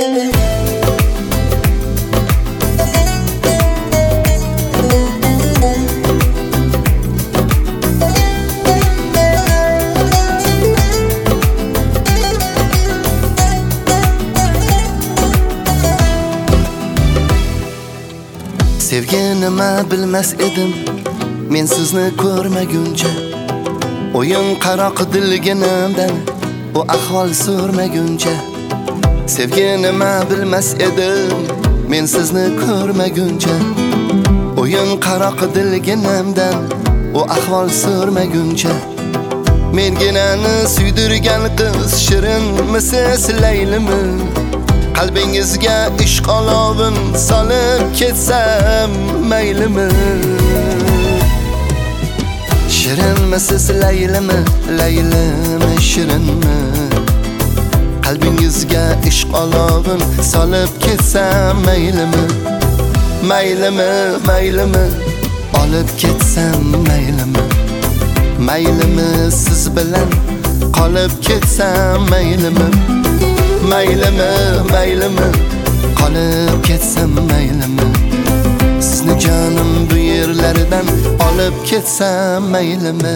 Sevgi nima bilmas edim men sizni ko'rmaguncha. O'yin qaroq dilginamdan bu ahvol so'rmaguncha. Sevgi nima bilmas edim men sizni ko'rmaguncha. O'yin qaroq dilginamdan bu ahvol so'rmaguncha. Menginani suydirgan qiz shirinmisiz Laylimi? Qalbingizga ishq olovin solib ketsam maylimi? Shirinmisiz Laylimi? Laylimi shirinmi? Qalbingizga ishq olovin solib ketsam maylimi? Maylimi, maylimi, olib ketsam maylimi? Maylimi siz bilan qolib ketsam maylimi? Maylimi, maylimi, qolib ketsam maylimi? Sizni jonim bu yerlardan olib ketsam maylimi?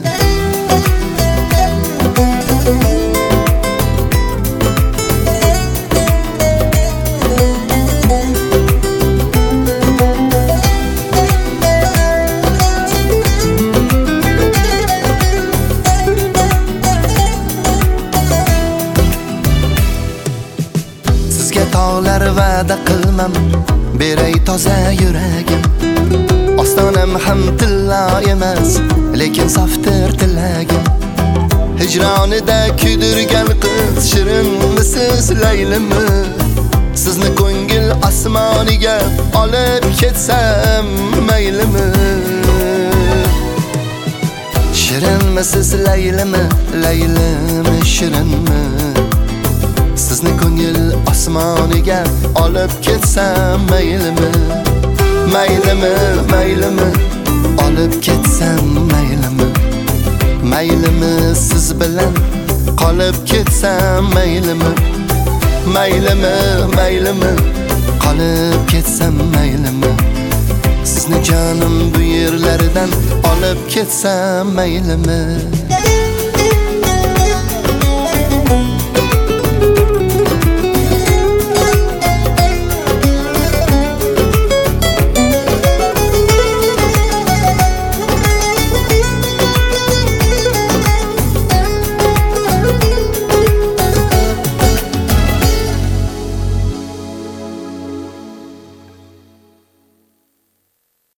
Tog'lar va'da qilmam, beray toza yuragim. Ostonam ham tilla emas, lekin softir tilagim. Hijronida kuydirgan qiz shirinmisiz Laylimi? Sizni ko'ngil osmoniga olib ketsam maylimi? Shirinmisiz Laylimi? Laylimi shirinmi? Sizni ko'ngil osmoniga olib ketsam maylimi? Maylimi, maylimi, olib ketsam maylimi? Maylimi siz bilan qolib ketsam maylimi? Maylimi, maylimi, qolib ketsam maylimi? Sizni jonim bu yerlardan olib ketsam maylimi?